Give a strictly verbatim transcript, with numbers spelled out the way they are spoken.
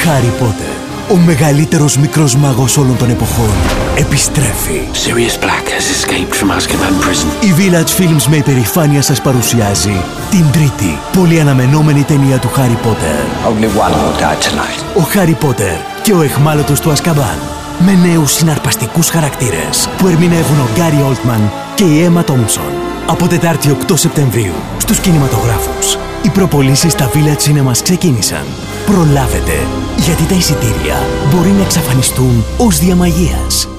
Χάρι Πότερ, ο μεγαλύτερος μικρός μάγος όλων των εποχών, επιστρέφει. Sirius Black has escaped from Azkaban prison. Η Village Films με υπερηφάνεια σας παρουσιάζει την τρίτη, πολύ αναμενόμενη ταινία του Χάρι Πότερ. Only one will die tonight. Ο Χάρι Πότερ και ο αιχμάλωτος του Ασκαμπάν. Με νέους συναρπαστικούς χαρακτήρες που ερμηνεύουν ο Γκάρι Όλτμαν και η Έμα Τόμψον. Από Τετάρτη οκτώ Σεπτεμβρίου στους κινηματογράφους. Οι προπωλήσεις στα Village Cinemas ξεκίνησαν. Προλάβετε, γιατί τα εισιτήρια μπορεί να εξαφανιστούν ως διαμαγείας.